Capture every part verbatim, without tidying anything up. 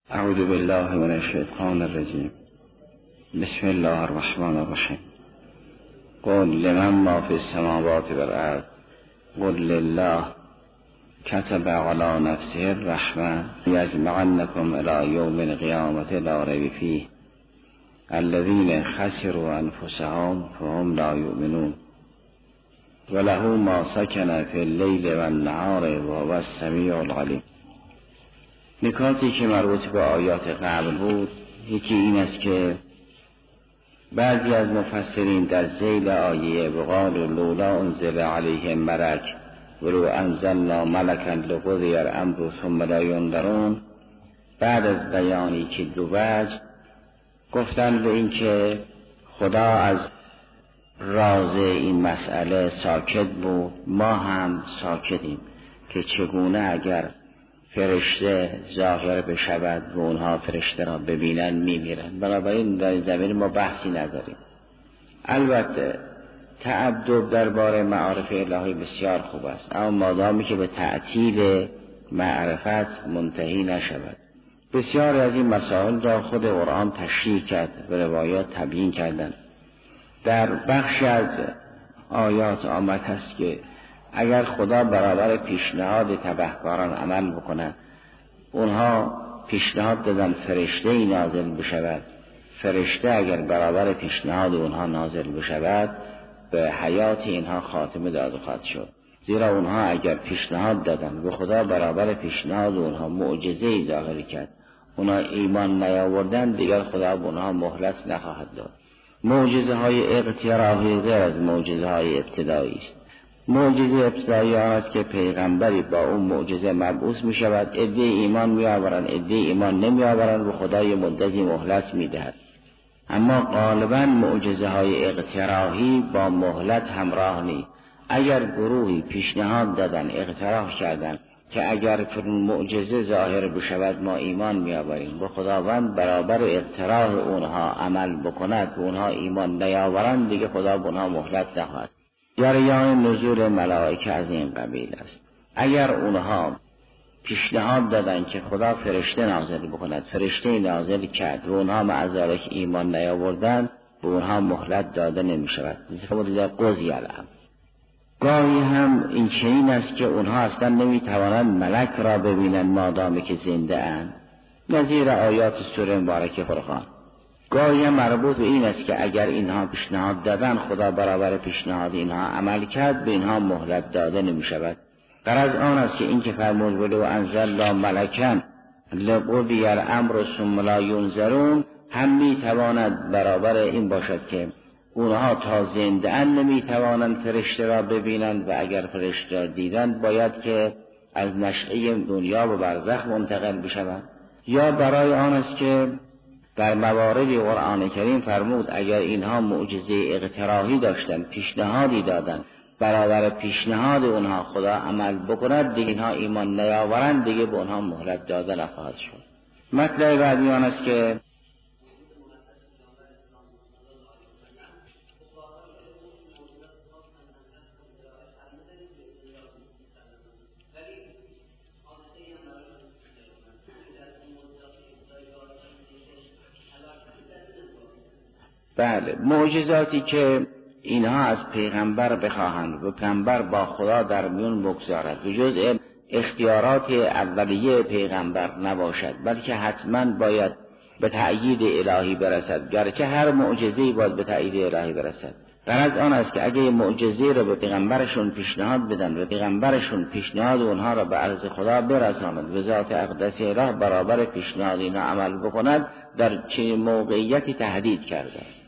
اعوذ بالله من الشیطان الرجیم. بسم الله الرحمن الرحیم. قل لمن ما فی السماوات والارض قل لله كتب على نفسه الرحمة یجمعنکم الی یوم القیامة لا ریب فیه الذین خسروا انفسهم فهم لا یؤمنون وله ما سکن فی اللیل والنهار وهو السمیع العلیم. نکاتی که مربوط به آیات قبل بود، یکی این است که بعضی از مفسرین در ذیل آیه وقالوا لولا انزل علیه ملک ولو انزلنا ملکا لقضی الامر ثم لا ینظرون، بعد از بیانی که دو وجه گفتن به این که خدا از راز این مسئله ساکت بود، ما هم ساکتیم که چگونه اگر فرشته ظاهر بشود و اونها فرشته را ببینن میمیرن. بنابراین در زمین ما بحثی نداریم. البته تعدد درباره معارف الهی بسیار خوب است، اما مادامی که به تعطیل معرفت منتهی نشود. بسیار از این مسائل را خود قرآن تشریح کرد و روایات تبیین کردند. در بخش از آیات آمد است که اگر خدا برابر پیشنهاد تبهکاران عمل بکنه، اونها پیشنهاد دادن فرشته ای نازل بشود، فرشته اگر برابر پیشنهاد اونها نازل بشود به حیات اینها خاتمه داده خواهد شد. زیرا اونها اگر پیشنهاد دادن و خدا برابر پیشنهاد اونها معجزه ای ظاهر کرد، اونها ایمان نیاوردن، دیگر خدا به اونها مهلت نخواهد داد. معجزه های اقتراحی غیر از معجزه های ابتدایی است. معجزه ابتدایی است که پیغمبری با اون معجزه مبعوث می شود، عده ایمان می آورند، عده ایمان نمی آورند و خدا یه مدتی مهلت می دهد. اما غالبا معجزه های اقتراحی با مهلت همراه نیست. اگر گروهی پیشنهاد دادن، اقتراح کردن که اگر فرون معجزه ظاهر بشود ما ایمان می آوریم و خداوند برابر اقتراح اونها عمل بکند و اونها ایمان نیاورند، دیگه خدا به اونها مهلت نخواهد. جریان نزول ملائکه از این قبیل است. اگر اونها پیشنهاد دادن که خدا فرشته نازل بکند، فرشته نازل کرد و اونها معذالک ایمان نیاوردن، به اونها مهلت داده نمی شود. زیرا قضی الامر. گاهی هم این چنین است که اونها اصلا نمی توانند ملک را ببینند مادامی که زنده اند، نظیر آیات سوره مبارکه فرقان. گاهی هم مربوط به این است که اگر اینها پیشنهاد دادن، خدا برابر پیشنهاد اینها عمل کرد، به اینها مهلت داده نمی شود. غرض آن است که این که فرمود ولو انزلنا ملکا لقضی الامر ثم لا ینظرون هم می تواند برابر این باشد که اونها تا زنده اند نمی توانند فرشته را ببینند و اگر فرشته را دیدند باید که از نشأه دنیا به برزخ منتقل بشوند. یا برای آن است که در مواردی قرآن کریم فرمود اگر اینها معجزه اقتراحی داشتن، پیشنهادی دادن، برابر پیشنهاد اونها خدا عمل بکند، دیگه اینها ایمان نیاورند، دیگه به اونها مهلت داده نخواهد شد. مطلب بعدی آن است که بله، معجزاتی که اینها از پیغمبر بخواهند و پیغمبر با خدا در میون بگذارد و جزء اختیارات اولیه پیغمبر نباشد، بلکه حتما باید به تأیید الهی برسد، گرچه هر معجزه‌ای باید به تأیید الهی برسد. غرض آن است که اگه معجزه را به پیغمبرشون پیشنهاد بدن و پیغمبرشون پیشنهاد اونها را به عرض خدا برساند و ذات اقدس اله برابر پیشنهاد اینا عمل بکند، در چنین موقعیتی تهدید کرده است.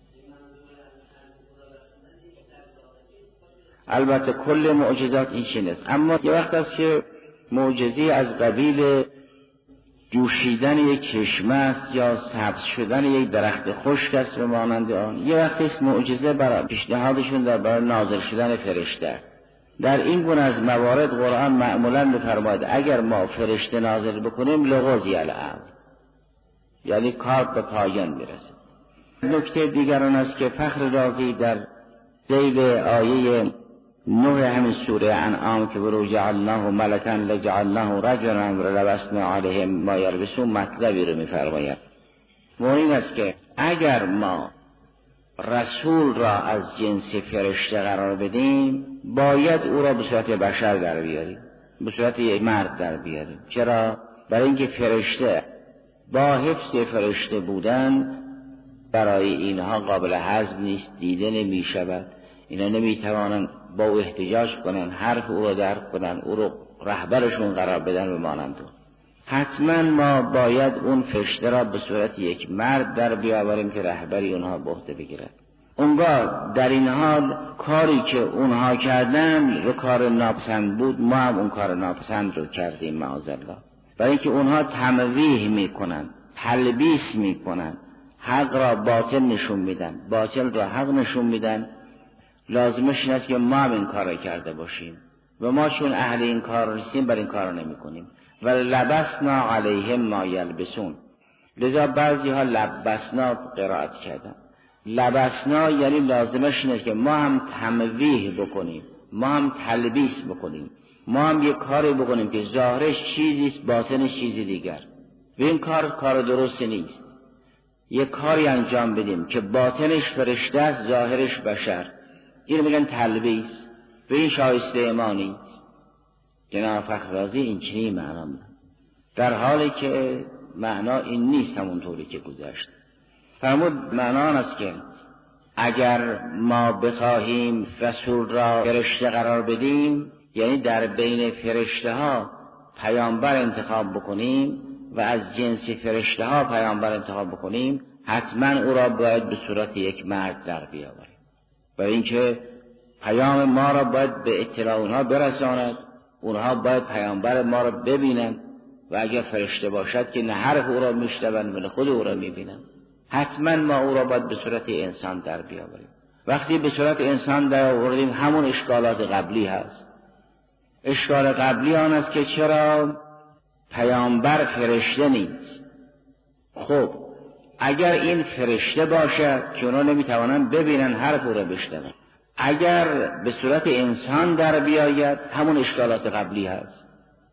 البته کل معجزات این چنین است، اما یه وقت است که معجزه از قبیل جوشیدن یک چشمه است یا سبز شدن یک درخت خشک است و مانند آن. یه وقت است معجزه برای پیشنهادشون در برای نازل شدن فرشته. در این گونه از موارد قرآن معمولاً می‌فرماید اگر ما فرشته نازل بکنیم لقضی الامر، یعنی کار به پایان میرسه. نکته دیگر آن است که فخر رازی در ذیل آیه نه همین سوره انعام که برو جعلناه ملکا لجعلناه رجلا ولبسنا علیهم ما یلبسون مطلبی رو میفرماید. و این است که اگر ما رسول را از جنس فرشته قرار بدیم باید او را به صورت بشر در بیاریم، به صورت یک مرد در بیاریم. چرا؟ برای اینکه فرشته با حفظ فرشته بودن برای اینها قابل هضم نیست، دیده نمی شود، اینا نمی توانند با او احتجاج کنن، حرف او را درک کنن، او را رهبرشون قرار بدن و مانند او. حتما ما باید اون فرشته را به صورت یک مرد در بیاوریم که رهبری اونها به عهده بگیرد. اونگاه در این حال کاری که اونها کردن رو کار ناپسند بود، ما هم اون کار ناپسند رو کردیم معاذالله. برای اینکه اونها تمویه میکنن، تلبیس میکنن، حق را باطل نشون میدن، باطل را حق نشون میدن. لازمش این است که ما هم این کار را کرده باشیم و ما چون اهل این کار نیستیم بر این کار نمی کنیم. و لبسنا علیهم ما یلبسون. لذا بعضی ها لبسنا قرائت کردن. لبسنا یعنی لازمش اینه که ما هم تمویه بکنیم، ما هم تلبیس بکنیم، ما هم یک کاری بکنیم که ظاهرش چیزیست باطنش چیزی دیگر. و این کار کار درست نیست. یک کاری انجام بدیم که باطنش فرشته است، ظاهرش بشر، این میگن تلبیس و این شایسته ما نیست. جناب فخررازی این چنین معنا میدن، در حالی که معنا این نیست همونطوری که گذشت. فرمود معنا آن است که اگر ما بخواهیم رسول را فرشته قرار بدیم، یعنی در بین فرشته ها پیامبر انتخاب بکنیم و از جنس فرشته ها پیامبر انتخاب بکنیم، حتما او را باید به صورت یک مرد در بیاوریم. برای اینکه پیام ما را باید به اطلاع اونها برساند، اونها باید پیامبر ما را ببینند و اگر فرشته باشد که نه حرف او را میشنوند و نه خود او را میبینند. حتما ما او را باید به صورت انسان در بیاوریم. وقتی به صورت انسان در آوردیم همون اشکالات قبلی هست. اشکال قبلی آن است که چرا پیامبر فرشته نیست. خب اگر این فرشته باشد که اونا نمیتوانند ببینن حرف او را بشنوند، اگر به صورت انسان در بیاید همون اشکالات قبلی هست.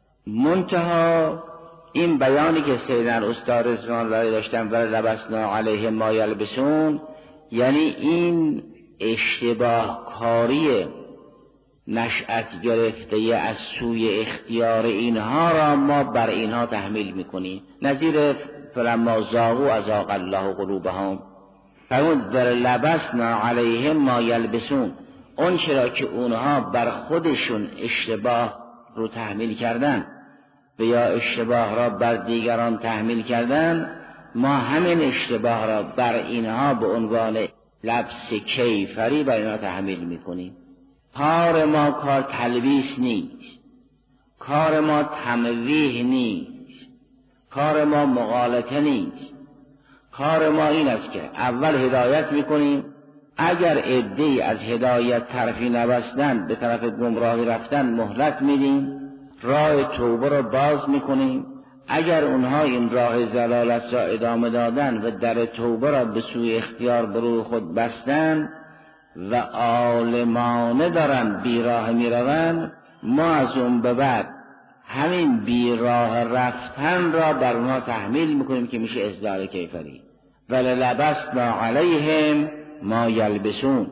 منتها این بیانی که سیدنا استاد رضوان الله داشتن و لبسنا علیه ما یلبسون، یعنی این اشتباه کاری نشأت گرفته از سوی اختیار اینها را ما بر اینها تحمیل میکنیم. نظیر فلما زاغوا ازاغ الله قلوبهم. فرمود در لبسنا علیهم ما یلبسون، اون چرا که اونها بر خودشون اشتباه رو تحمیل کردن و یا اشتباه را بر دیگران تحمیل کردن، ما همین اشتباه را بر اینها به عنوان لبس کیفری بر اینها تحمیل میکنیم. کار ما کار تلبیس نیست، کار ما تمویه نیست، کار ما مغالطه نیست. کار ما این است که اول هدایت میکنیم، اگر عده‌ای از هدایت طرفی نبستن به طرف گمراهی رفتن مهلت میدیم، راه توبه را باز میکنیم. اگر اونها این راه ضلالت را ادامه دادن و در توبه را به سوی اختیار بروی خود بستن و عالمانه دارن بیراه میروند، ما از اون به بعد همین بیراه رفتن را بر اونها تحمیل میکنیم که میشه ازدار کیفری. وللبسنا علیهم ما یلبسون.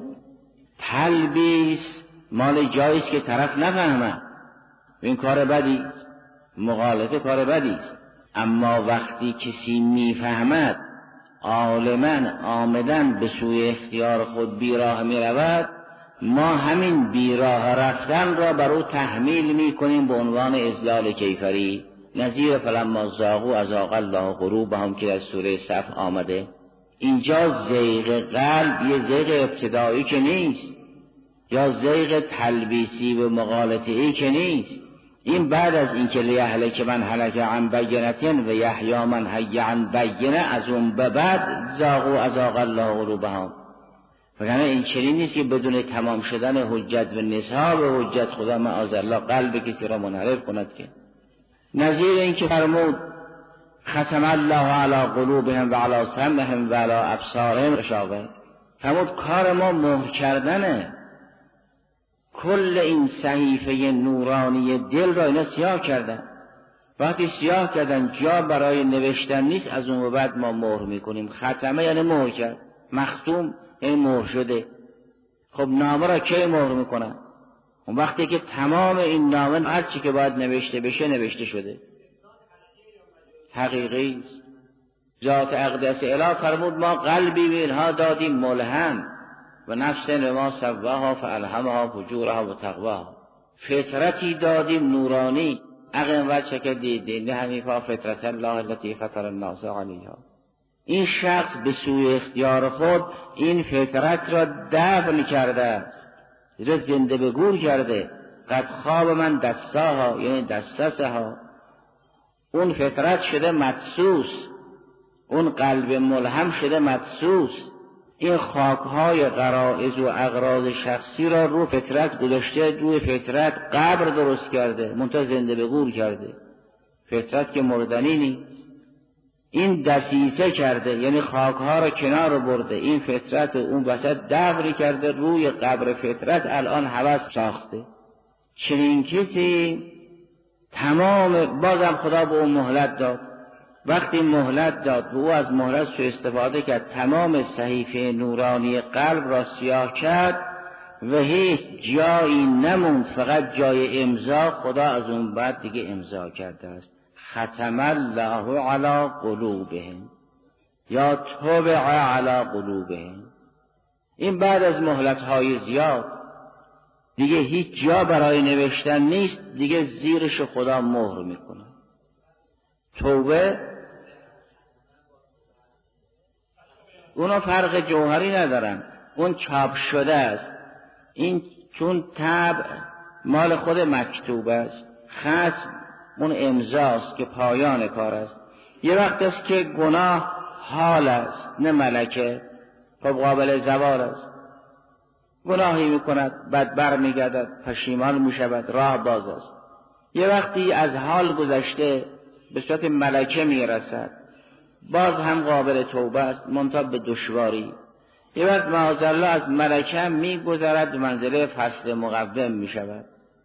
تلبیس مال جاییست که طرف نفهمه، این کار بدی، مغالطه کار بدی. اما وقتی کسی میفهمد عالماً آمدن به سوی اختیار خود بیراه میرود، ما همین بیراه رفتن را بر او تحمیل میکنیم به عنوان اضلال کیفری. نظیر فلما زاغوا ازاغ الله قلوبهم که در سوره صف آمده. اینجا زیغ قلب یه زیغ ابتدایی که نیست، یا زیغ تلبیسی و مغالطه‌ای که نیست. این بعد از این که لیهلک من هلک عن بینة و یحیی من حی عن بینة، از اون به بعد زاغوا ازاغ الله قلوبهم. وگرنه این چنین نیست که بدون تمام شدن حجت و نصاب حجت خدا معاذالله قلب کسی را منحرف کند. که نظیر این که فرمود ختم الله علی قلوبهم و علی سمعهم و علی ابصارهم غشاوة، فرمود کار ما مهر کردنه. کل این صحیفه نورانی دل را اینا سیاه کردن. وقتی سیاه کردن جا برای نوشتن نیست، از اون به بعد ما مهر میکنیم. ختمه یعنی مهر کرد، مختوم یعنی مهر شده. خب نامه را کی مهر میکنن؟ اون وقتی که تمام این نامه هر چی که باید نوشته بشه نوشته شده. حقیقی است. ذات اقدس اله فرمود ما قلبی به اینها دادیم ملهم و نفس لما سواها فالهمها فجورها و تقواها. فطرتی دادیم نورانی، عقل و چکه دیدی نه حنیفا فطرت الله التي فطر الناس علیها. این شخص به سوی اختیار خود این فطرت را دفن کرده است، را زنده به گور کرده. قد خواب من دستاها یعنی دستسها، اون فطرت شده مدسوس، اون قلب ملهم شده مدسوس. این خاکهای غرائز و اغراض شخصی را رو فطرت گذاشته، روی فطرت قبر درست کرده، منتها زنده به گور کرده. فطرت که مردنی نیست. این دسیسه کرده، یعنی خاکها را کنار برده، این فطرت اون وسط دبری کرده، روی قبر فطرت الان هوس ساخته. چنین کسی تمام، بازم خدا به اون مهلت داد. وقتی مهلت داد و او از مهلت سو استفاده کرد، تمام صحیفه نورانی قلب را سیاه کرد و هیچ جایی نموند، فقط جای امضا خدا از اون بعد دیگه امضا کرده است. ختم الله علی قلوبهم یا طبع علی قلوبهم. این بعد از مهلت‌های زیاد دیگه هیچ جا برای نوشتن نیست، دیگه زیرش خدا مهر میکنه. توبه اونا فرق جوهری ندارن، اون چاپ شده است. این چون طبع مال خود مکتوب است، خط اون امضاست که پایان کار است. یه وقت است که گناه حال است نه ملکه، خب قابل زوال است. گناهی میکند بعد بر میگردد، پشیمان میشود، راه باز است. یه وقتی از حال گذشته به صورت ملکه میرسد، باز هم قابل توبه است، منتها به دشواری. یه وقت معاذالله از ملکه میگذرد، منزله فصل مقوم میشود.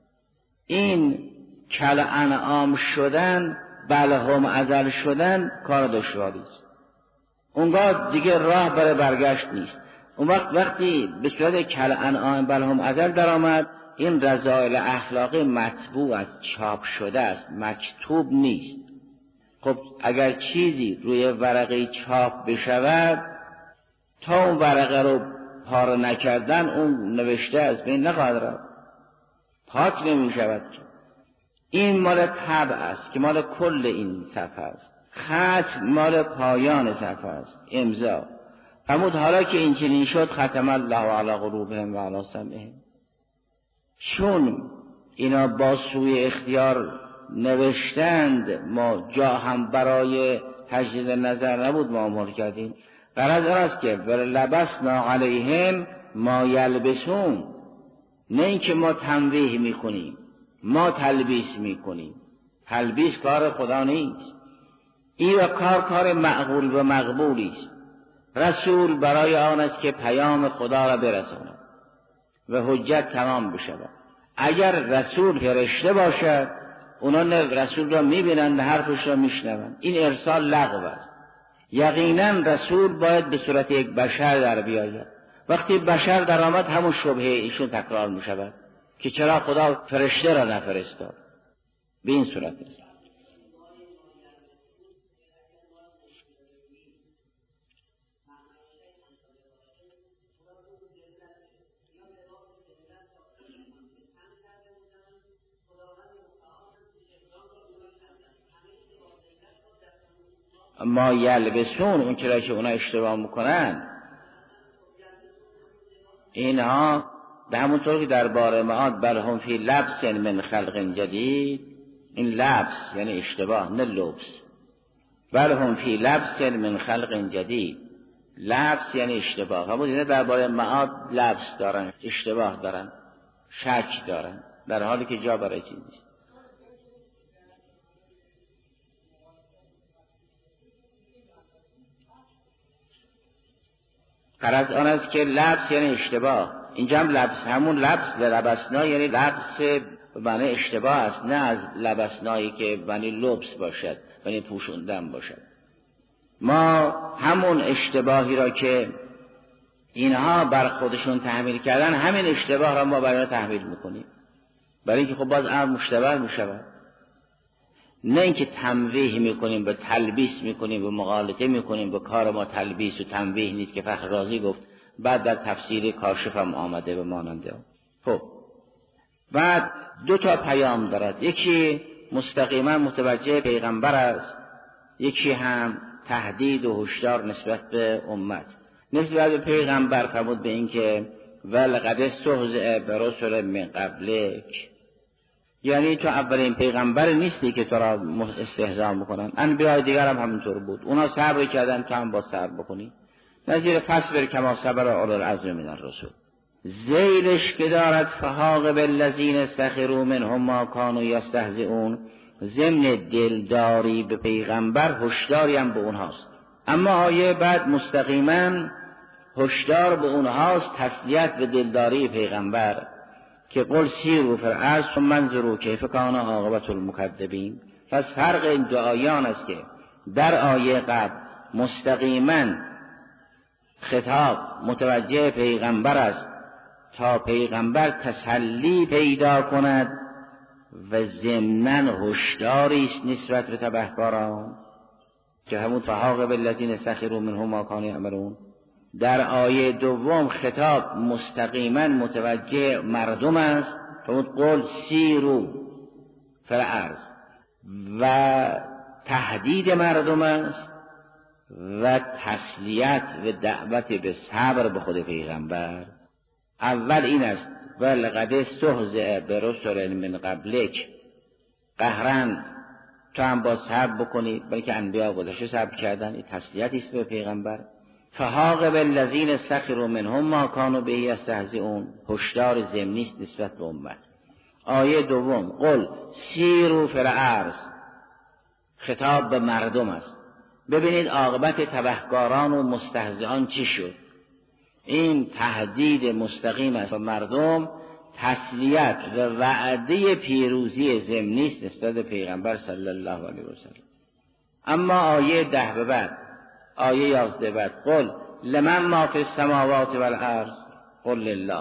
این کل انعام شدن، بلهم ازل شدن کار دشواری است. اونگاه دیگه راه برای برگشت نیست. اون وقت وقتی به صورت کل انعام بلهم ازل در آمد، این رذائل اخلاقی مطبوع است، چاپ شده است، مکتوب نیست. خب اگر چیزی روی ورقه چاپ بشود، تا اون ورقه رو پاره نکردن اون نوشته از بین نخواهد رفت، پاک نمی شود. این مال طبع است که مال کل این صفحه است. خط مال پایان صفحه است، امضا. فرمود حالا که این چنین شد، ختم الله علی قلوبهم و علی سمعهم. چون اینا با سوی اختیار نوشتند، ما جا هم برای تجدید نظر نبود ما امر کردیم. غرض آن است که ولبسنا علیهم ما یلبسون، نه اینکه ما تنویح میکنیم، ما تلبیس میکنیم. تلبیس کار خدا نیست. این کار کار معقول و مقبولی است. رسول برای آن است که پیام خدا را برساند و حجت تمام بشود. اگر رسول فرشته باشد، اونا رسول را میبینند، حرفش را میشنوند. این ارسال لغو است. یقینا رسول باید به صورت یک بشر در بیاید. وقتی بشر در آمد، همون شبهه ایشون تکرار میشود که چرا خدا فرشته را نفرستاد. به این صورت است. ما یلبسون، اون چرا که اونا اشتباه میکنن، اینها به همونطور که در باره معاد بل هم فی لبس من خلق جدید، این لبس یعنی اشتباه نه لبس. بل هم فی لبس من خلق جدید، لبس یعنی اشتباه. همون اینه در باره معاد لبس دارن، اشتباه دارن، شک دارن، در حالی که جا برای چیز نیست. غرض آن است که لبس یعنی اشتباه. اینجا هم لبس، همون لبس لبسنا یعنی لبس به معنی اشتباه است، نه از لبسنایی که معنی لبس باشد، معنی پوشوندن باشد. ما همون اشتباهی را که اینها بر خودشون تحمیل کردن، همین اشتباه را ما برای تحمیل میکنیم، برای اینکه خب باز امر مشتبه میشود. نه اینکه تنویح میکنیم، به تلبیس میکنیم، به مغالطه میکنیم، به کار ما تلبیس و تنویح نیست که فخر رازی گفت، بعد در تفسیر کاشف هم آمده به ماننده. خب بعد دو تا پیام دارد، یکی مستقیما متوجه پیغمبر است، یکی هم تهدید و هشدار نسبت به امت. نسبت به پیغمبر فرمود به این که ولقد استهزئ برسل من قبلک، یعنی تو اولین پیغمبر نیستی که تو را استهزا میکنن، انبیاء دیگر هم همینطور بود، اونا صبر کردن تو هم با صبر بکنی. نظیر فصبر کما صبر اولو العزم من الرسل. ذیلش که دارد فحاق بالذین استخروا منهم ما کانوا یستهزئون، ضمن دلداری به پیغمبر هشداری هم به اونهاست. اما آیه بعد مستقیما هشدار به اونهاست، تسلیت به دلداری پیغمبر که قل سیروا فی الارض ثم انظروا کیف کان عاقبة المکذبین. پس فرق این دو آیان است که در آیه قبل مستقیما خطاب متوجه پیغمبر است تا پیغمبر تسلی پیدا کند و ضمناً هشداری است نسبت به تبهکاران که همون فحاق بالذین سخروا منهم ما کانوا یعملون. در آیه دوم خطاب مستقیما متوجه مردم است، فرمود قل سیروا فی الارض، و تهدید مردم است و تسلیت و دعوت به صبر به خود پیغمبر. اول این است ولقد استهزئ برسل من قبلک، قهرن تو هم با صبر بکنی، بلکه انبیا گذشته صبر کردن، این تسلیتی است به پیغمبر. فحاق بالذین سخروا منهم ما کانوا به یستهزئون، هشدار ضمنی است نسبت به امت. آیه دوم قل سیروا فی الارض، خطاب به مردم است. ببینید عاقبت تبهکاران و مستهزئان چی شد. این تهدید مستقیم است به مردم، تسلیت و وعده پیروزی ضمنی است نسبت به پیغمبر صلی الله علیه و سلم. اما آیه ده به بعد، آیه یازده بعد قل لمن ما فی السماوات والارض قل لله،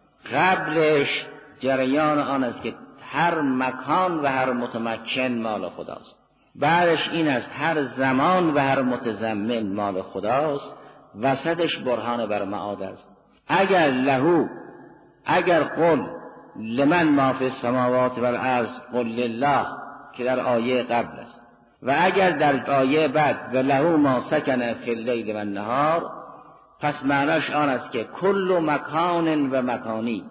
قبلش جریان آن است که هر مکان و هر متمکن مال خداست. بعدش این است هر زمان و هر متضمن مال خداست. وسطش برهان بر معاد است. اگر لهو، اگر قل لمن ما فی السماوات والارض قل لله که در آیه قبل است، و اگر در آیه بعد و لهو ما سکن فی اللیل و النهار، پس معناش آن است که کل مکان و مکانی،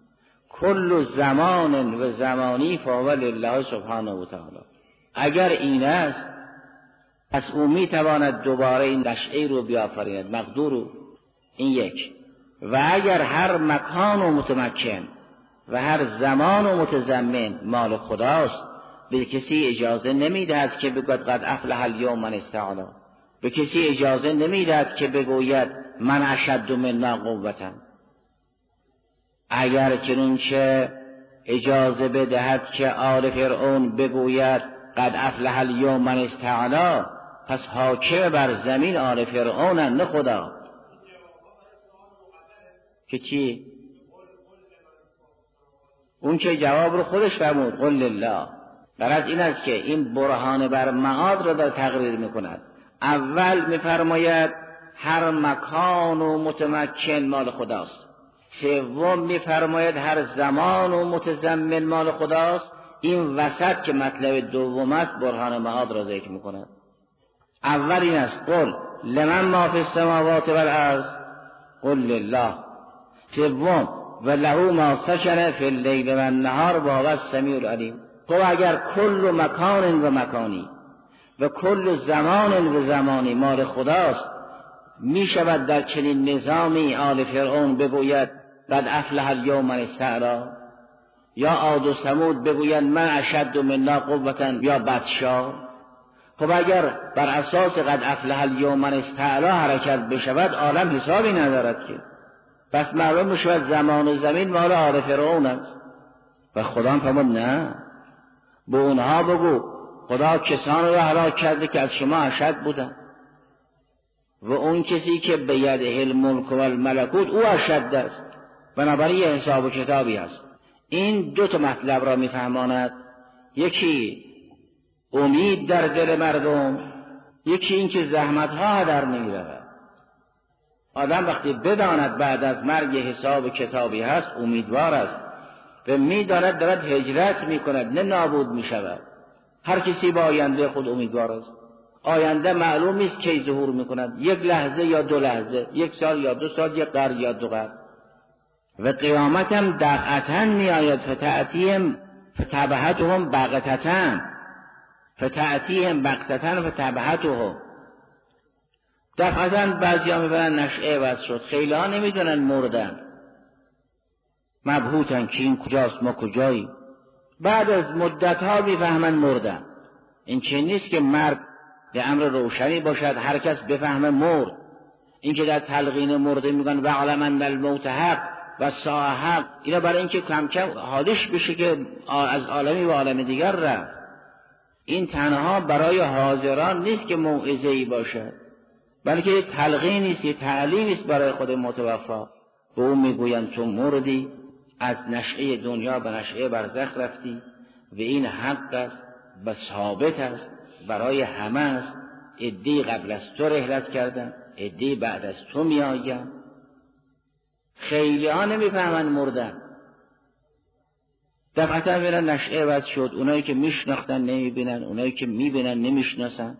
کل زمان و زمانی فهو لله سبحانه و تعالی. اگر این است پس او می تواند دوباره این نشأه رو بیافریند، مقدور رو. این یک. و اگر هر مکان و متمکن و هر زمان و متضمن مال خداست، به کسی اجازه نمیدهد که بگوید قد افلح الیوم من استعلا، به کسی اجازه نمیدهد که بگوید من اشد منا قوة. اگر چنانچه اجازه بدهد که آل فرعون بگوید قد افلح الیوم من استعلا، پس حاکم بر زمین آل فرعون نه خدا. که چی؟ اون که جواب رو خودش فرمود قل لله. غرض این است که این برهان بر معاد را در تقریر میکند. اول میفرماید هر مکان و متمکن مال خداست. سوم میفرماید هر زمان و متضمن مال خداست. این وسط که مطلب دوم است برهان معاد را ذکر میکند. اول این است قل لمن ما فی السماوات والارض قل لله. سوم و له ما سکن فی اللیل و النهار و هو السمیع العلیم. تو اگر کل مکان و مکانی و کل زمان و زمانی مال خداست، می شود در چنین نظامی آل فرعون بگوید قد افلح الیوم من استعلا، یا عاد و ثمود بگوید من اشد منا قوة یا بطشا؟ خب اگر بر اساس قد افلح الیوم من استعلا حرکت بشود عالم حسابی ندارد که. پس معلوم میشه زمان و زمین مال آل فرعون است. و خدا هم فرمود نه، به اونها بگو خدا کسان رو هلاک کرده که از شما اشد بودن و اون کسی که به یده الملک و الملکوت او اشد است. بنابراین یه حساب و کتابی هست. این دو تا مطلب را میفهماند، یکی امید در دل مردم، یکی این که زحمت ها در نمیرود. آدم وقتی بداند بعد از مرگ حساب و کتابی هست امیدوار است و میداند دارد هجرت میکند، نه نابود میشود. هر کسی با آینده خود امیدوار است. آینده معلوم نیست کی ظهور میکند، یک لحظه یا دو لحظه، یک سال یا دو سال، یک قرن یا دو قرن. و قیامت هم دقیقاً میآید، فتأتیهم فتبهتهم بغتة فتأتیهم بغتة فتبهتهم. دفعتاً بعضی ها میبرن نشعه وز شد، خیلی ها نمیدونن مردن، مبهوتن که این کجاست ما کجایی. بعد از مدت ها میفهمن مردن. این چه نیست که مرگ به امر روشنی باشد هر کس بفهمه مرد. این که در تلقین مرده میگن واعلم ان الموت حق و ساعه حق، اینا برای اینکه کم کم حالش بشه که از عالمی و عالم دیگر رفت. این تنها برای حاضران نیست که موعظه ای باشد، بلکه تلقین نیست، یه تعلیم است برای خود متوفا. به اون میگویند تو مردی، از نشعه دنیا به نشعه برزخ رفتی و این حق است و ثابت است برای همه است. عده‌ای قبل از تو رحلت کردن، عده‌ای بعد از تو میآیند. خیلی ها نمیفهمن مردن، دفعتا میرن نشعه وز شد. اونایی که میشناختن نمیبینن، اونایی که میبینن نمیشناسن.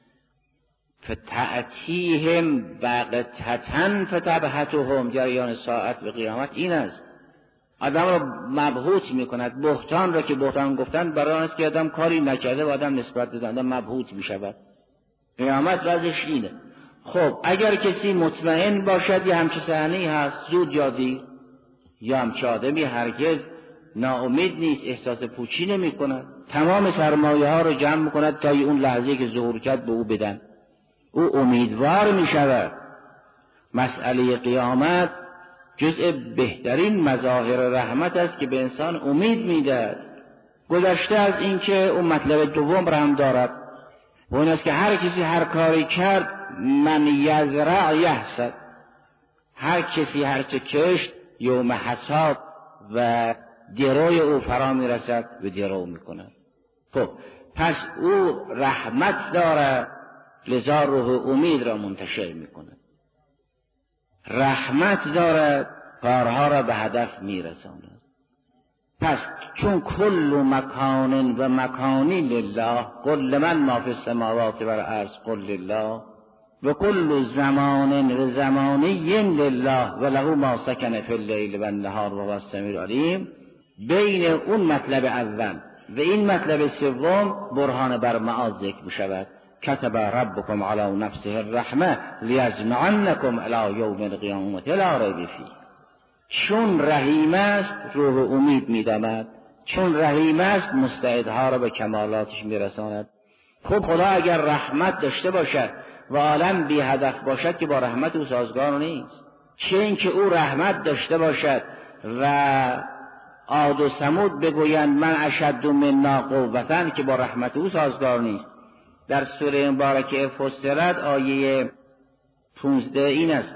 فتأتیهم بغتة فتبهتهم، جریان ساعت و قیامت این است. آدم را مبهوت میکند. بهتان را که بهتان گفتن برای آن است که آدم کاری نکرده و آدم نسبت دادن آدم مبهوت میشود. قیامت وضعش اینه. خب اگر کسی مطمئن باشد یه همچه صحنه‌ای هست، زود یا دیر، یا همچه آدمی هرگز ناامید نیست، احساس پوچی نمی کند، تمام سرمایه ها رو جمع میکند تا اون لحظه که ظهور کرد به او بدن. او امیدوار می شود. مسئله قیامت جزء بهترین مظاهر رحمت است که به انسان امید میدهد. گذشته از این که اون مطلب دوم را هم دارد و اون است که هر کسی هر کاری کرد من یزرع یحصد، هر کسی هر چه کشت یوم حساب و دروی او فرا می رسد و درو می کند. خب پس او رحمت دارد، لذا روح امید را منتشر می کند. رحمت دارد، کارها را به هدف می رساند. پس چون کل مکان و مکانی لله، قل لمن ما فی السماوات و الارض قل لله، و کل زمان و زمانی لله و له ما سکن فی اللیل و النهار و هو السمیع العلیم، بین اون مطلب اول و این مطلب سوم برهان بر معاد ذکر می شود. کتب ربکم علی نفسه الرحمه لیجمعنکم الی یوم القیامة لا ریب فیه. چون رحیم است روح امید می‌دمد، چون رحیم است مستعدها را به کمالاتش میرساند. خب خدا اگر رحمت داشته باشد و عالم بی هدف باشد که با رحمت او سازگار نیست. چه اینکه او رحمت داشته باشد و عاد و ثمود بگویند من اشد منا قوة که با رحمت او سازگار نیست. در سوره مبارکه فصلت آیه پانزده این است: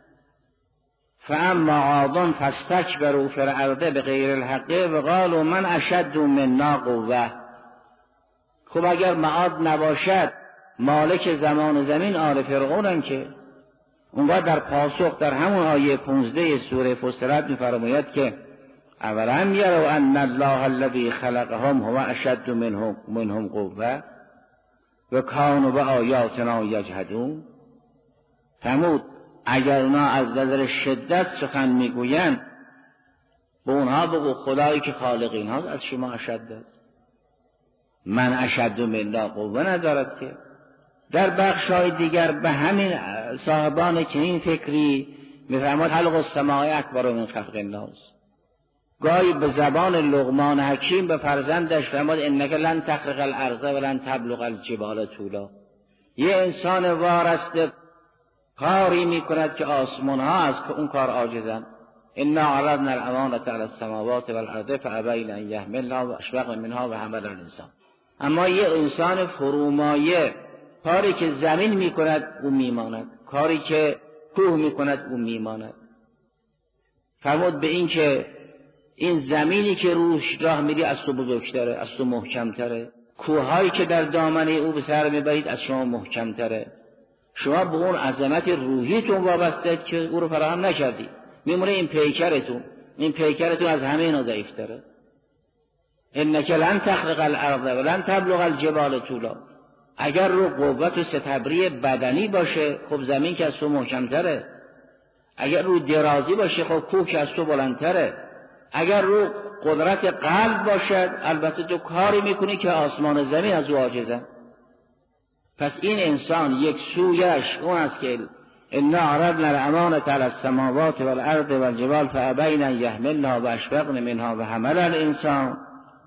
فاما عاد فاستکبروا فی الارض بغیر الحق و قالوا من اشد منا قوة. خب اگر معاد نباشد مالک زمان و زمین آل فرعونن که اونگاه در پاسخ در همون آیه پانزده سوره فصلت می‌فرماید که اولم یروا ان الله الذی خلقهم هو اشد منهم منهم قوة و کانوا بآیاتنا یجحدون. فرمود اگر اونا از نظر شدت سخن میگویند به اونها بگو خدایی که خالق اینها از شما اشد است. من اشد منا قوة ندارد که. در بخشای دیگر به همین صاحبان که این فکری میفرماد خلق السماء اکبر من خلق الناس. گاهی به زبان لقمان حکیم به فرزندش فرمود انک لن تخرق الارض و لن تبلغ الجبال طولا. یه انسان وارسته کاری میکند که آسمان ها از که اون کار عاجزن. انا عرضنا الامانة علی السماوات والارض فابین ان یحملنها واشفقن منها وحملها الانسان. اما یه انسان فرومایه کاری که زمین میکند او میماند، کاری که کوه میکند او میماند. فرمود به این که این زمینی که روش راه میری از تو بزرگتره، از تو محکمتره، کوههایی که در دامنه او به سر میبرید از شما محکمتره. شما به اون عظمت روحیتون وابسته‌اید که او رو فراهم نکردید. میمونه این پیکرتون، این پیکرتون از همه اینا ضعیف‌تره. انک لن تخرق الارض ولن تبلغ الجبال طولا. اگر رو قوت و ستبری بدنی باشه خب زمین که از تو محکمتره. اگر رو درازی باشه خب کوه که از تو بلندتره. اگر رو قدرت قلب باشد البته تو کاری میکنی که آسمان و زمین از او عاجزن. پس این انسان یک سویش اون است که انا عرضنا الامانة علی السماوات والارض والجبال فابین ان یحملنها واشفقن منها وحملها الانسان.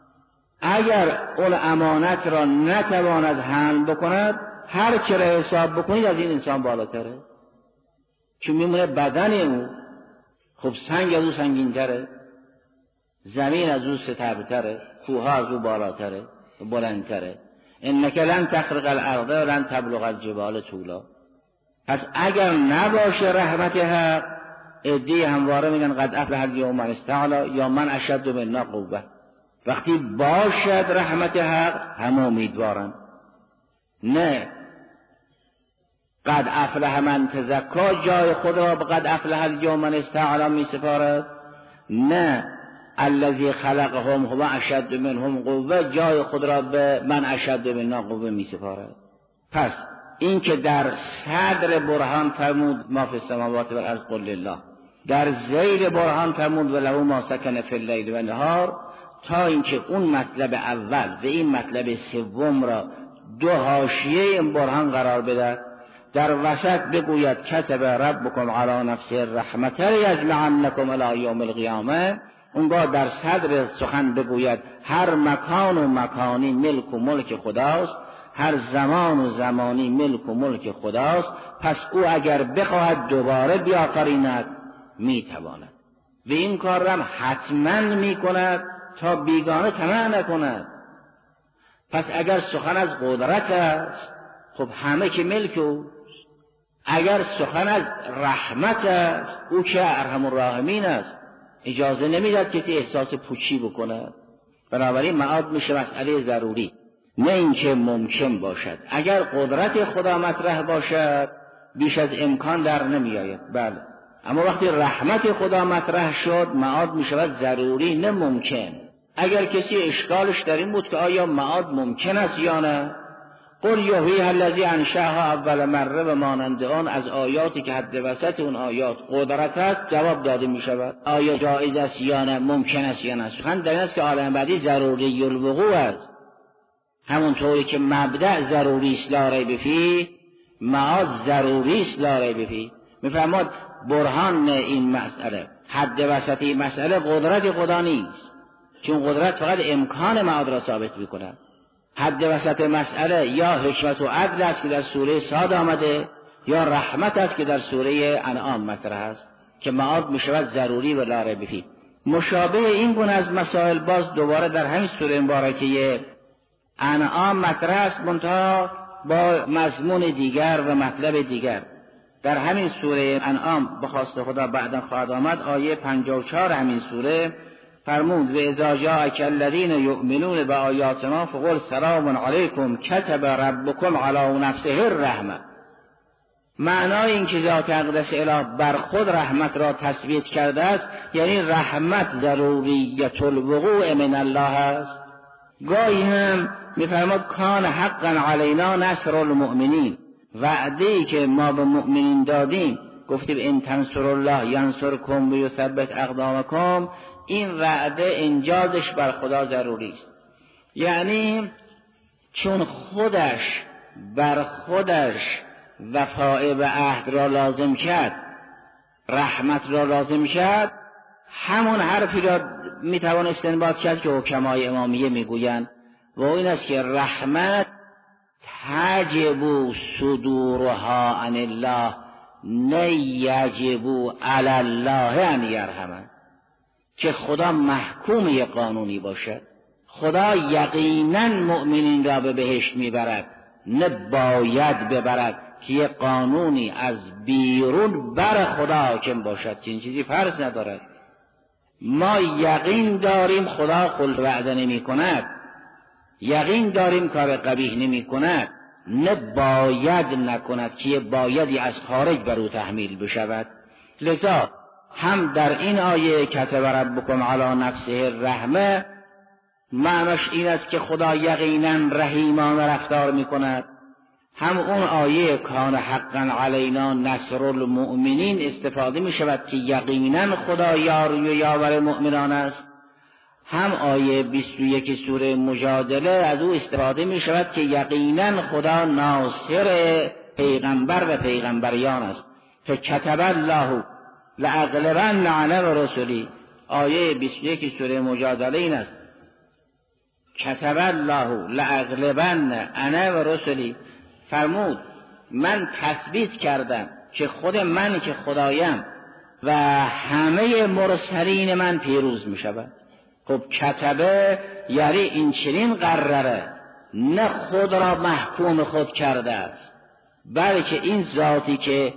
اگر اون امانت را نتواند حمل بکند هر چه را حساب بکنید از این انسان بالاتره، چون میمونه بدن او. خب سنگ از او سنگین‌تره، زمین از او ستبرتره، کوه از او بالاتره بلندتره. انک لن تخرق الارض ولن تبلغ الجبال طولا. پس اگر نباشه رحمت حق، عدی همواره میگن قد افلح الیوم من استعلا یا من اشد منا قوه. وقتی باشد رحمت حق همه امیدوارن. نه قد افلح من تزکا جای خود را به قد افلح الیوم من استعلا می سپارد. نه الذی خلقهم هو اشد منهم قوه جای خود را به من اشد منا قوه می سپارد. پس این که در صدر برهان فرمود ما فی السماوات والارض قل لله، در ذیل برهان فرمود و له ما سکن فی اللیل و النهار، تا اینکه اون مطلب اول و این مطلب سوم را دو حاشیه این برهان قرار بده. در وسط بگوید کتب ربکم علی نفسه الرحمة لیجمعنکم الی یوم القیامه. اونگاه در صدر سخن بگوید هر مکان و مکانی ملک و ملک خداست، هر زمان و زمانی ملک و ملک خداست. پس او اگر بخواهد دوباره بیافریند میتواند و این کار را حتما میکند تا بیگانه طمع نکند. پس اگر سخن از قدرت است خب همه که ملک اوست. اگر سخن از رحمت است او که ارحم الراحمین است، اجازه نمیداد که احساس پوچی بکند. بنابراین معاد میشه مسئله ضروری، نه اینکه ممکن باشد. اگر قدرت خدا مطرح باشد بیش از امکان در نمیآید، بله، اما وقتی رحمت خدا مطرح شد معاد میشود ضروری نه ممکن. اگر کسی اشکالش در این بود که آیا معاد ممکن است یا نه، قل یحییها الذی انشأها اول مره و مانند آن از آیاتی که حد وسط اون آیات قدرت است جواب داده می شود. آیا جایز است یا نه، ممکن است یا نه. سخن در این است که عالم بعدی ضروری الوقوع است. همونطوری که مبدأ ضروری است لا ریب فیه، معاد ضروری است لا ریب فیه. میفرماد برهان این مسئله، حد وسط این مسئله قدرت خدا نیست، چون قدرت فقط امکان معاد را ثابت می کند. حد وسط مسئله یا حکمت و عدل است که در سوره صاد آمده، یا رحمت است که در سوره انعام مطرح است که معاد می شود ضروری و لا ریب فیه. مشابه این گونه از مسائل باز دوباره در همین سوره مبارکه انعام مطرح است، منتها با مضمون دیگر و مطلب دیگر. در همین سوره انعام به خواست خدا بعدا خواهد آمد، آیه پنجاه و چهار همین سوره فرمود و اذا جاءک الذین یؤمنون بآیاتنا فقل سلام علیکم کتب ربکم علی نفسه الرحمة. معنای این که ذات اقدس اله بر خود رحمت را تثبیت کرده است، یعنی رحمت ضروریت الوقوع من الله است. گاهی هم میفرماد کان حقا علینا نصر المؤمنین، وعده‌ای که ما به مؤمنین دادیم، گفتیم ان تنصر الله ینصرکم و یثبت اقدامکم. این وعده انجازش بر خدا ضروری است، یعنی چون خودش بر خودش وفای به عهد را لازم کرد، رحمت را لازم کرد، همون حرفی را میتوان استنباط کرد که حکمای امامیه میگویند و این است که رحمت تجب صدورها عن الله نه یجب علی الله ان یرحمه، که خدا محکوم یک قانونی باشد. خدا یقینا مؤمنین را به بهشت میبرد، نه باید ببرد که یک قانونی از بیرون بر خدا حاکم باشد. چنین چیزی فرض ندارد. ما یقین داریم خدا خلق وعده نمی کند، یقین داریم کار قبیح نمی کند، نه باید نکند که یه بایدی از خارج بر او تحمیل بشود. لذا هم در این آیه کتب ربکم علی نفسه الرحمه معناش این است که خدا یقینا رحیمانه رفتار می کند، هم اون آیه کان حقا علینا نصر المؤمنین استفاده می شود که یقینا خدا یار و یاور مؤمنان است، هم آیه بیست و یک سوره مجادله از او استفاده می شود که یقینا خدا ناصر پیغمبر و پیغمبریان است. که کتب الله لاغلبن انا و رسلی، آیه بیست و یک سوره مجادله این است، کتب الله لاغلبن انا و رسلی، فرمود من تثبیت کردم که خود من که خدایم و همه مرسلین من پیروز می شود. خب کتبه یعنی این چنین قرره، نه خود را محکوم خود کرده است، بلکه این ذاتی که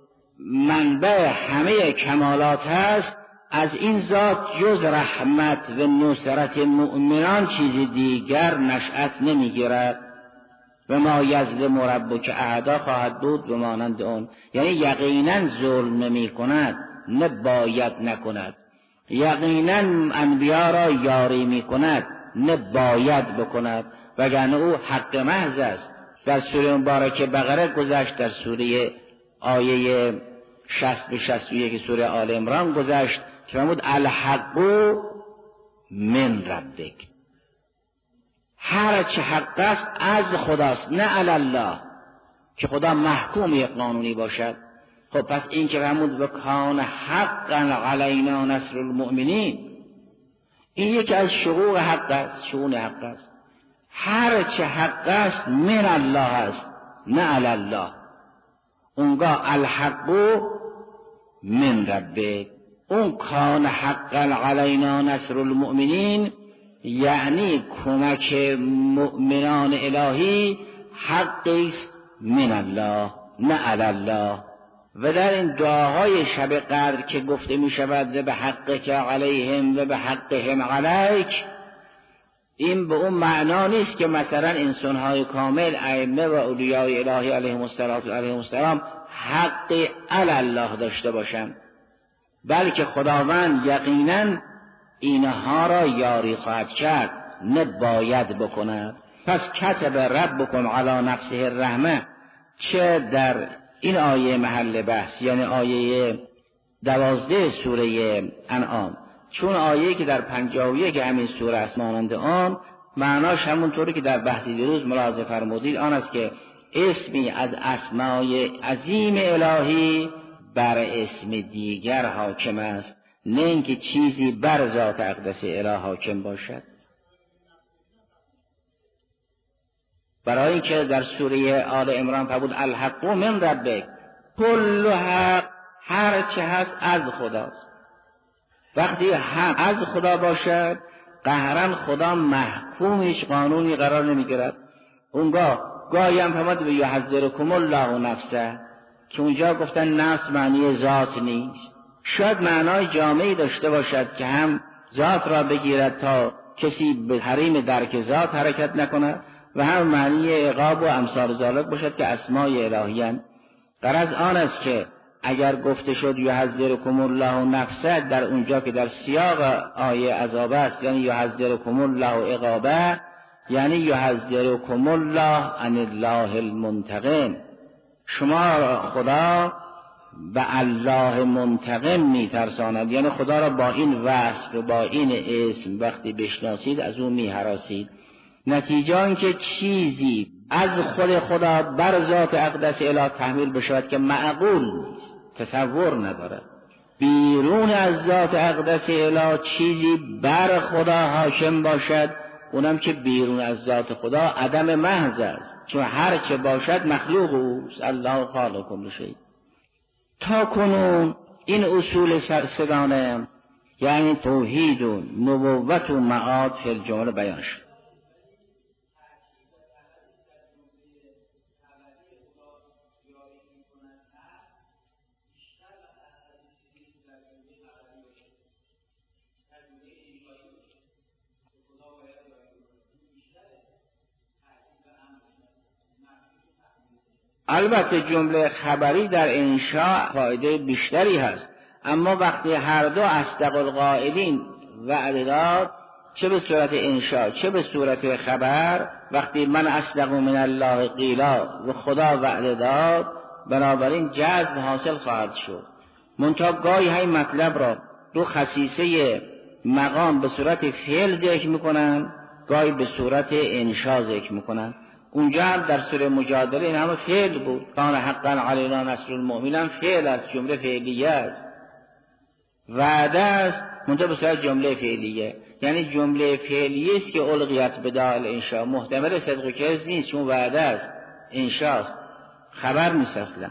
منبع همه کمالات هست، از این ذات جز رحمت و نصرت مؤمنان چیزی دیگر نشأت نمیگیرد. و ما یظلم ربک احدا خواهد بود و مانند اون، یعنی یقینا ظلم نمی کند، نه باید نکند، یقینا انبیا را یاری می کند، نه باید بکند، وگرنه او حق محض است. در سوره مبارکه بقره گذشت، در سوره آیه شصت به شصت و یک سوره آل عمران گذشت که فرمود الحق من ربک، هر چه حق است از خداست، نه علی الله که خدا محکوم یک قانونی باشد. خب پس این که فرمود و کان حقا علینا نصر المؤمنین، این یکی از شقوق حق است، شؤون حق است. هر چه حق است من الله است، نه علی الله. اونگاه الحق من ربک، اون کان حقا علینا نصر المؤمنین یعنی کمک مؤمنان الهی حقی است من الله، نه علی الله. و در این دعاهای شب قدر که گفته می شود و به حق که علیهم و به حقهم علیک، این به اون معنا نیست که مثلا انسانهای کامل ائمه و اولیای الهی علیهم السلام حق علی الله داشته باشند، بلکه خداوند یقینا اینها را یاری خواهد کرد، نه باید بکند. پس کتب ربکم علی نفسه الرحمه، چه در این آیه محل بحث یعنی آیه دوازده سوره انعام، چون آیه که در پنجاه و یک همین سوره است مانند آن، معناش همونطوری که در بحث دیروز ملاحظه فرمودید آن است که اسمی از اسمای عظیم الهی بر اسم دیگر حاکم است، نه اینکه چیزی بر ذات اقدس اله حاکم باشد. برای اینکه در سوره آل عمران فرمود الحق من ربک، کل حق، هر چه هست از خداست. وقتی حق از خدا باشد قهرن خدا محکوم هیچ قانونی قرار نمیگیرد. اونگاه گاهی هم فرمود و یحذرکم الله نفسه، که اونجا گفتن نفس معنی ذات نیست، شاید معنای جامعی داشته باشد که هم ذات را بگیرد تا کسی به حریم درک ذات حرکت نکند، و هم معنی عقاب و امثال ذالک باشد که اسمای الهیان. غرض آن است که اگر گفته شد یحذرکم الله نفسه در اونجا که در سیاق آیه عذاب است، یعنی یحذرکم الله عقابه، یعنی یحذرکم الله عن الله المنتقم، شما خدا به الله منتقم میترساند، یعنی خدا را با این وصف و با این اسم وقتی بشناسید از اون میهراسید. نتیجه این که چیزی از خود خدا بر ذات اقدس اله تحمیل بشود که معقول نیست، تصور نداره. بیرون از ذات اقدس اله چیزی بر خدا حاکم باشد، اونم که بیرون از ذات خدا عدم محض است، چون هر چه باشد مخلوق اوست، الله خالق کل شیء. تا کنون این اصول سگانه یعنی توحید و نبوت و معاد فی الجمله بیان شد. البته جمله خبری در انشاء فایده بیشتری هست، اما وقتی هر دو اصدق القائلین وعده داد، چه به صورت انشاء چه به صورت خبر، وقتی من اصدق من الله قیلا و خدا وعده داد، بنابراین جذب حاصل خواهد شد. منتها گاهی های مطلب را دو خصیصه مقام به صورت فعل ذکر میکنن، گاهی به صورت انشاء ذکر میکنن. اونجا هم در سوره مجادله این همه فعل بود، کان حقا علینا نصر المؤمنین، فعل است، جمله فعلیه است، وعده است منتها به صورت جمله فعلیه، یعنی جمله فعلیه است که القیت بداء الانشاء، محتمل صدق و کذب نیست، چون وعده است، انشاء است، خبر نیست اصلا.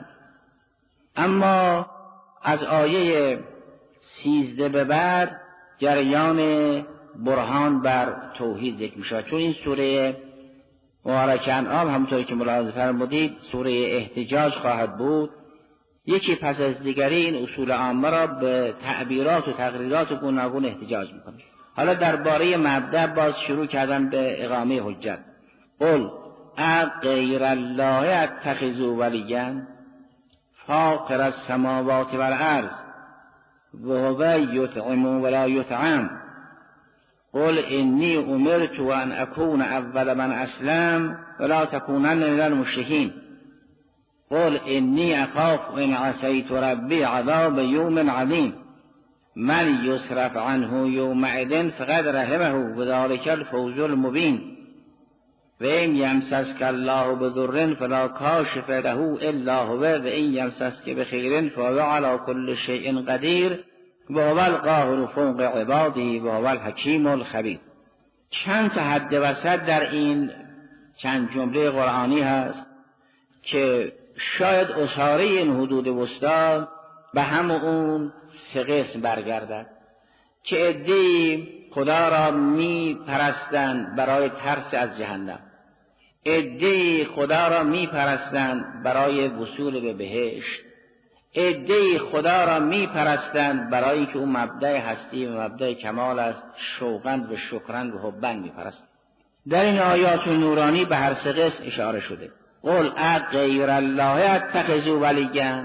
اما از آیه سیزده به بعد جریان برهان بر توحید ذکر می‌شود، چون این سوره مبارکه انعام همونطوری که ملاحظه فرمودید سوره احتجاج خواهد بود. یکی پس از دیگری این اصول عامه را به تعبیرات و تقریرات گوناگون احتجاج میکنه. حالا درباره مبدأ باز شروع کردن به اقامه حجت. قل اغیر الله اتخذوا ولیا فاطر السماوات والارض وهو یطعم ولا یطعم قل انی امرت ان اکون اول من اسلم ولا تکونن من المشرکین قل انی اخاف ان عصیت ربی عذاب یوم عظیم من یصرف عنه یومئذ فقد رحمه وذلک الفوز المبین و ان یمسسک الله بضر فلا کاشف له الا هو و ان یمسسک بخیر فهو علی کل شیء قدیر و هو القاهر فوق عباده و هو الحکیم الخبیر. چند تا حد وسط در این چند جمله قرآنی هست که شاید اصاره این حدود وسطا به هم اون سه قسم برگردد که عده‌ای خدا را می پرستند برای ترس از جهنم، عده‌ای خدا را می پرستند برای وصول به بهشت، عده‌ای خدا را می پرستند برای اینکه اون مبدأ هستی و مبدأ کمال است، شوقاً و شکراً و حباً می پرستند. در این آیات نورانی به هر سه قسم اشاره شده. قل اغیر الله اتخذوا ولیا،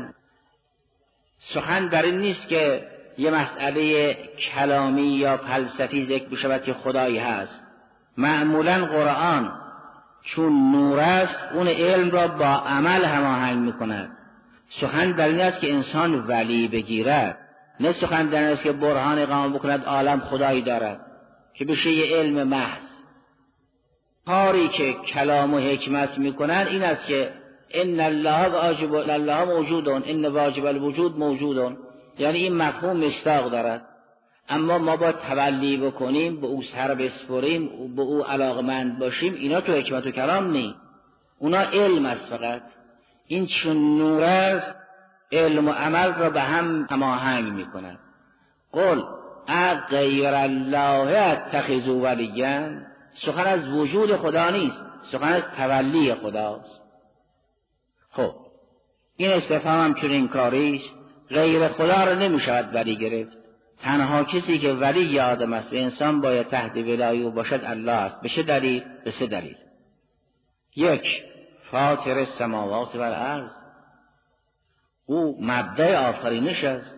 سخن در این نیست که یه مسئله کلامی یا فلسفی ذکر بشود که خدایی هست. معمولاً قرآن چون نور است اون علم را با عمل هماهنگ میکند. سخن در این است که انسان ولی بگیرد، نه سخن در این است که برهان اقامه بکند عالم خدایی دارد که بشه یه علم محض. کاری که کلام و حکمت میکنن این است که ان الله واجب الله موجودون، ان واجب الوجود موجودون، یعنی این مفهوم مصداق دارد. اما ما با تولی بکنیم، به او سر بسپریم، به او علاقمند باشیم، اینا تو حکمت و کلام نیست، اونا علم است فقط. این چون نور است علم و عمل را به هم هماهنگ میکنند. قل اغیر الله اتخذوا ولیا، سخن از وجود خدا نیست، سخن از تولی خداست. خب این استفهام هم چون این کاری است، غیر خدا را نمیشود ولی گرفت. تنها کسی که ولی آدم است و انسان باید تحت ولای او باشد الله است. به چه دلیل؟ به سه دلیل. یک، فاطر السماوات والارض، او مبدأ آفرینش است،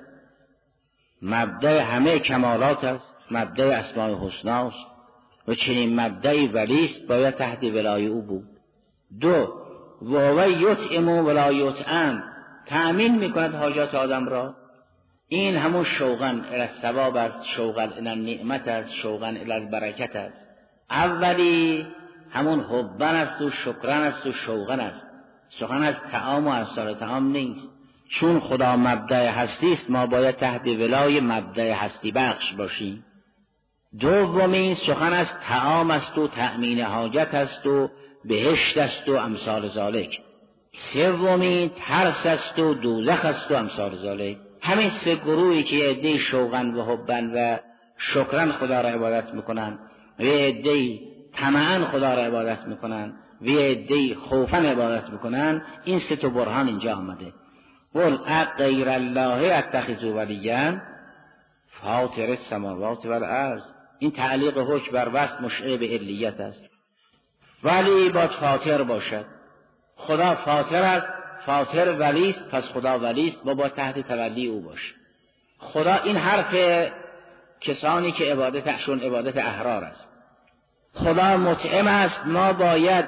مبدأ همه کمالات است، مبدأ اسماء الحسنی است و چنین مبدأی ولی است باید تحت ولای او بود. دو، و هو یطعم ولا یطعم، تأمین میکند حاجات آدم را. این همون شوقاً الی الثواب است، شوقاً الی النعمت است، شوقاً الی البرکت است. اولی همون حباً است و شکراً است و شوقاً است، سخن از طعام و امثال طعام نیست. چون خدا مبدأ هستی است ما باید تحت ولای مبدأ هستی بخش باشیم. دومین سخن از طعام است و تأمین حاجت است و بهشت است و امثال ذالک. سومی ترس است و دوزخ است و امثال ذالک. همین سه گروهی که عده شوقن و حبن و شکرن خدا را عبادت میکنن و عده طمعن خدا را عبادت میکنن و عده خوفن عبادت میکنن، این سه تا برهان اینجا آمده. قل غیر الله اتخذ ولیا فاطر السماوات والارض. این تعلیق حکم بر وصف مشعر به علیت است. ولی باید فاطر باشد. خدا فاطر است، فاطر ولیست، پس خدا ولیست و با تحت تولی او باشه. خدا این حرف کسانی که عبادتشون عبادت احرار است. خدا مطعم است، ما باید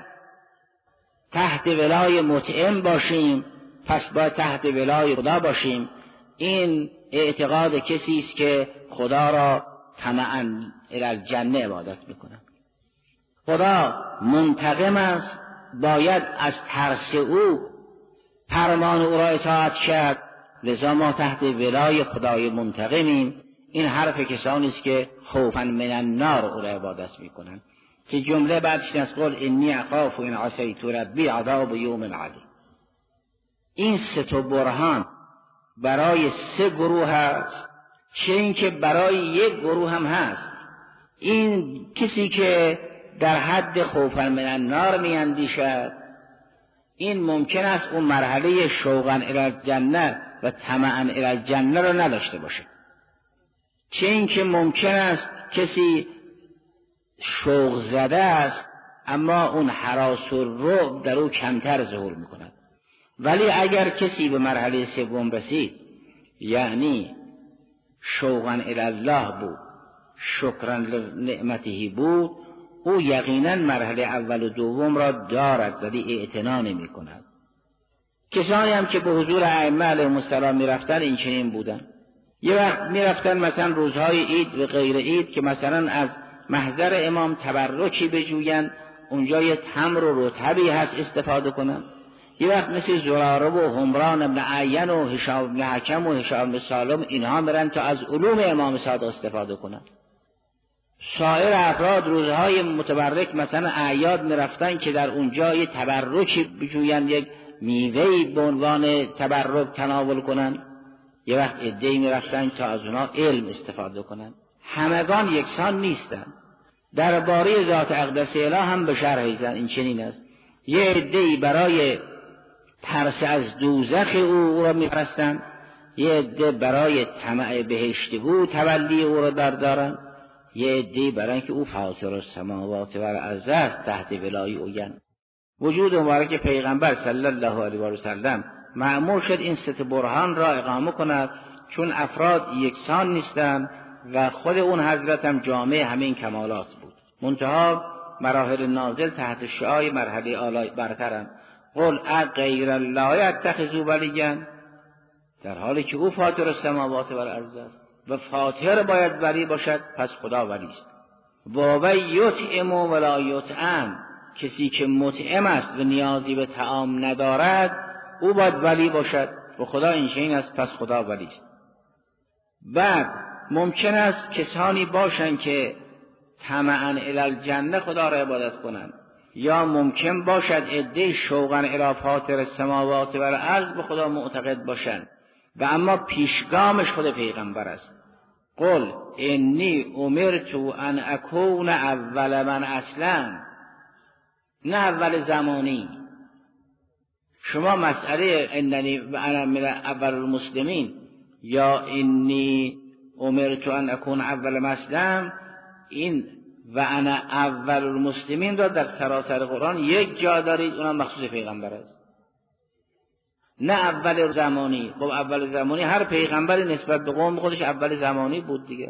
تحت ولای مطعم باشیم، پس باید تحت ولای خدا باشیم. این اعتقاد کسی است که خدا را طمعاً الی الجنه عبادت میکنه. خدا منتقم است، باید از ترس او فرمان او را اطاعت کرد، لذا ما تحت ولای خدای منتقمیم. این حرف کسانی است که خوفا من النار او را عبادت میکنن. که جمله بعدش از قول انی اخاف ان عصیت ربی عذاب یوم عظیم. این سه تا برهان برای سه گروه هست، چه این که برای یک گروه هم هست. این کسی که در حد خوفا من النار میاندیشد، این ممکن است اون مرحله شوقا الی الجنه و طمعا الی الجنه را نداشته باشه. چه این که ممکن است کسی شوق زده است اما اون هراس و رعب در او کمتر ظهور میکند. ولی اگر کسی به مرحله سوم رسید، یعنی شوقا الی الله بود، شکرا لنعمته بود، او یقینا مرحله اول و دوم را دارد ولی اعتنا نمی کند. کسانی هم که به حضور ائمه علیهم السلام می رفتن این چنین بودن. یه وقت می رفتن مثلا روزهای عید و غیر عید که مثلا از محضر امام تبرکی بجوین، اونجا یه تمر و رطبی هست استفاده کنن. یه وقت مثل زراره و همران ابن عین و هشام ابن حکم و هشام بن سالم اینها میرن تا از علوم امام صادق استفاده کنن. سایر افراد روزهای متبرک مثلا اعیاد میرفتن که در اونجا یه تبرکی بجوین، یک میوهی به عنوان تبرک تناول کنن. یه وقت عده‌ای میرفتن تا از اونها علم استفاده کنن. همگان یکسان نیستن. درباره ذات اقدس اله هم به شرح زن این چنین است. یه عده‌ای برای ترس از دوزخ او او را میپرستن، یه عده برای طمع بهشت او تولی او را دردارن، یه عده برای اینکه او فاطر السماوات والارض است تحت ولای اوین. وجود مبارک پیغمبر صلی الله علیه و سلم مأمور شد این سه برهان را اقامه کند، چون افراد یکسان نیستند و خود اون حضرت هم جامع همین کمالات بود. منتها مراحل نازل تحت شعاع مرحله اعلی برترند. قل غیر الله اتخذ ولیا، در حالی که او فاطر السماوات والارض است و فاطر باید ولی باشد، پس خدا ولی است. و یطعم ولا یطعم، کسی که مطعم است و نیازی به طعام ندارد او باید ولی باشد و خدا این چنین است، پس خدا ولی است. بعد ممکن است کسانی باشند که طمعا الی الجنه خدا را عبادت کنند، یا ممکن باشد عده شوقا الی فاطر السماوات والارض به خدا معتقد باشند و اما پیشگامش خود پیغمبر است. قل انی امرت ان اکون اول من اسلم، نه اول زمانی. شما مسئله اننی و انا من اول المسلمین یا انی امرت ان اکون اول من اسلم، این و انا اول المسلمین را در سراسر قرآن یک جا دارید، اونم مخصوص پیغمبر است، نه اول زمانی. خب اول زمانی هر پیغمبری نسبت به قوم خودش اول زمانی بود دیگه.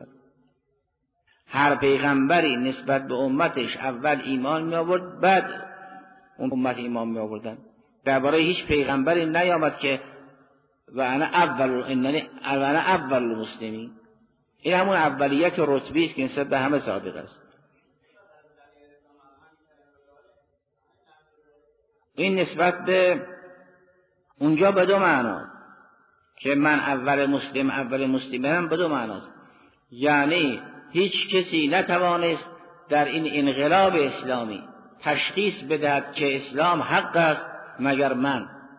هر پیغمبری نسبت به امتش اول ایمان می آورد، بعد اون امت ایمان می آوردن. درباره هیچ پیغمبری نیامد که و انا اول اننی و انا اول المسلمین. این همون اولیت رتبی است که نسبت به همه صادق است. این نسبت به اونجا به دو معنا که من اول مسلم اول مسلمم به دو معناست. یعنی هیچ کسی نتوانست در این انقلاب اسلامی تشخیص بدهد که اسلام حق است مگر من.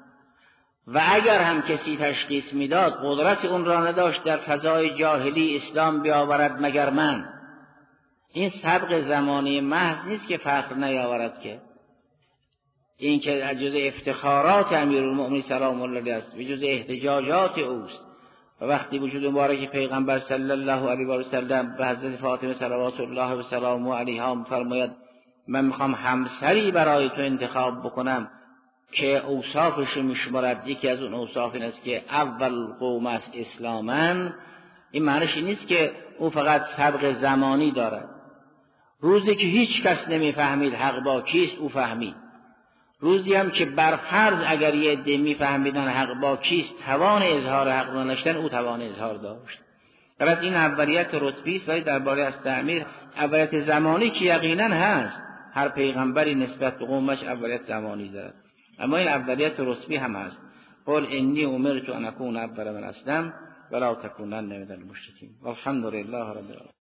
و اگر هم کسی تشخیص میداد قدرت اون را نداشت در فضای جاهلی اسلام بیاورد مگر من. این سبق زمانی محض نیست که فخر نیاورد، که این که از جز افتخارات امیرالمؤمنین سلام الله علیه است و جز احتجاجات اوست. و وقتی وجود مبارک پیغمبر صلی الله علیه و سلم به حضرت فاطمه صلوات الله و سلامه علیها می‌فرماید من میخوام همسری برای تو انتخاب بکنم که اوصافش میشمارد، یکی از اون اوصاف این است که اول قوم است اسلامن. این معنیش نیست که او فقط سبق زمانی دارد. روزی که هیچ کس نمیفهمید حق با کیست او فهمید. روزی هم که برفرض اگر یه عده میفهمیدن حق با کیست توان اظهار حق را نداشتن او توان اظهار داشت. البته این اولیت رتبی است، ولی درباره از تعمیر اولیت زمانی که یقینا هست، هر پیغمبری نسبت به قومش اولیت زمانی دارد، اما این اولیت رتبی هم هست. قل انی امرت ان اکون اول من اسلم ولا تکونن من المشرکین والحمد لله رب العالمین.